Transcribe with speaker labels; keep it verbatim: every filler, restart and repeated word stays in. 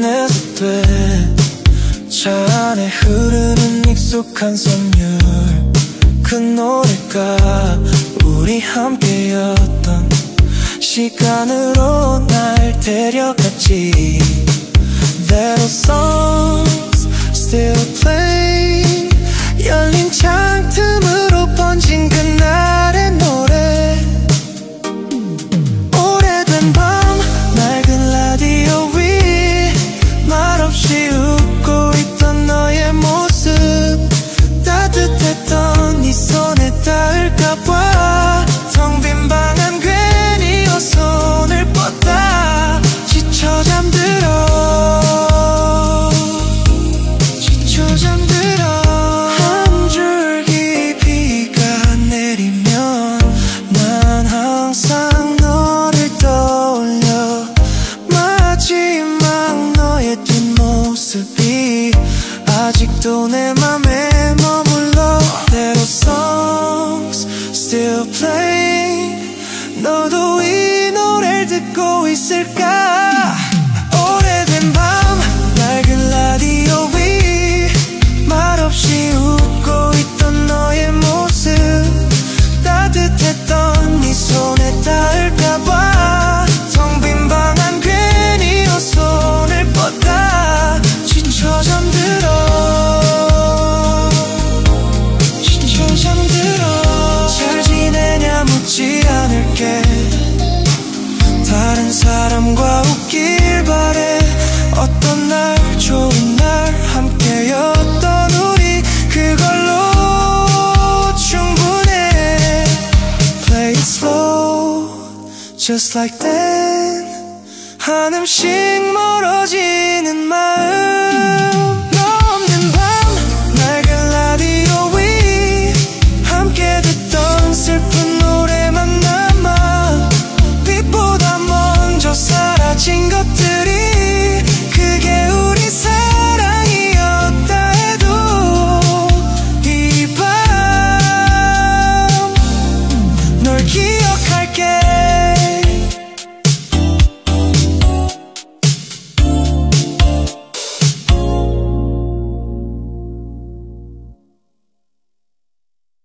Speaker 1: 꺼내도 돼. 차 안에 흐르는 익숙한 선율, 그 노래가 우리 함께였던 시간으로 날 데려갔지. That old songs still play. 열린 창 틈으로 번진 그날의 노래. 오래된 밤 낡은 라디오 위 말없이 웃고 있던 너의 모습, 따뜻했던 네 손에 닿을까봐 텅 빈 방 안 괜히 손을 뻗다 지쳐 잠들어. 지쳐 잠들어. 한 줄기 비가 내리면 난 항상 너를 떠올려. 마지막 너의 뒷모습이 아직도 내 맘에 머물러. That old songs still play. 너도 이 노래를 듣고 있을까? 오래된 밤 낡은 라디오 위 말없이 웃고 있던 너의 모습, 따뜻했던 네 손에 닿을까봐 텅 빈 방 안 괜히 손을 뻗다 지쳐 잠들어. 지쳐 잠들어. 잘 지내냐 묻지 않을게. 다른 사람과 웃길 바래. 어떤 날 좋은 날 함께였던 우리, 그걸로 충분해. Play it slow just like that. 한음씩 멀어지는 말